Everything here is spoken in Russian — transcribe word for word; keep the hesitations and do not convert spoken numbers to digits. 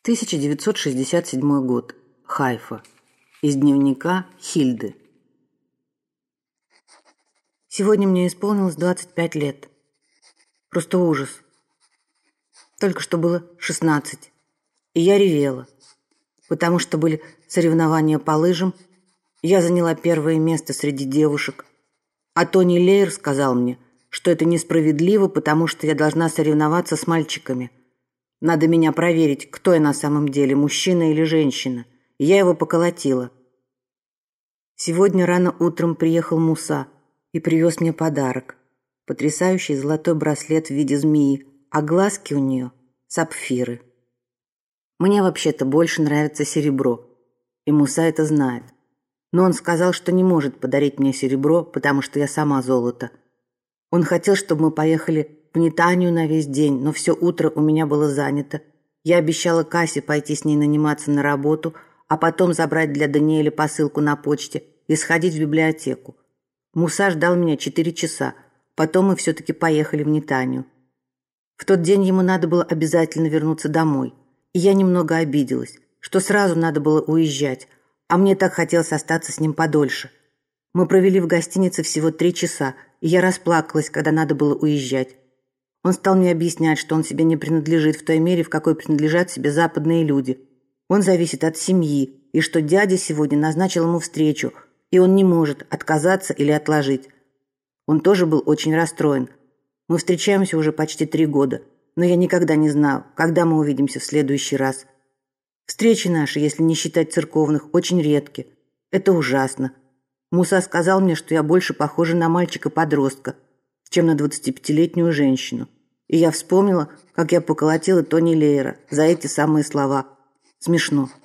тысяча девятьсот шестьдесят седьмой год. Хайфа. Из дневника Хильды. Сегодня мне исполнилось двадцать пять лет. Просто ужас. Только что было шестнадцать. И я ревела, потому что были соревнования по лыжам. Я заняла первое место среди девушек. А Тони Лейер сказал мне, что это несправедливо, потому что я должна соревноваться с мальчиками. Надо меня проверить, кто я на самом деле, мужчина или женщина. И я его поколотила. Сегодня рано утром приехал Муса и привез мне подарок. Потрясающий золотой браслет в виде змеи, а глазки у нее сапфиры. Мне вообще-то больше нравится серебро, и Муса это знает. Но он сказал, что не может подарить мне серебро, потому что я сама золото. Он хотел, чтобы мы поехали в Нетанию на весь день, но все утро у меня было занято. Я обещала Кассе пойти с ней наниматься на работу, а потом забрать для Даниэля посылку на почте и сходить в библиотеку. Муса ждал меня четыре часа, потом мы все-таки поехали в Нетанию. В тот день ему надо было обязательно вернуться домой, и я немного обиделась, что сразу надо было уезжать, а мне так хотелось остаться с ним подольше. Мы провели в гостинице всего три часа, и я расплакалась, когда надо было уезжать. Он стал мне объяснять, что он себе не принадлежит в той мере, в какой принадлежат себе западные люди. Он зависит от семьи, и что дядя сегодня назначил ему встречу, и он не может отказаться или отложить. Он тоже был очень расстроен. Мы встречаемся уже почти три года, но я никогда не знал, когда мы увидимся в следующий раз. Встречи наши, если не считать церковных, очень редки. Это ужасно. Муса сказал мне, что я больше похожа на мальчика-подростка, чем на двадцатипятилетнюю женщину. И я вспомнила, как я поколотила Тони Лейера за эти самые слова. Смешно.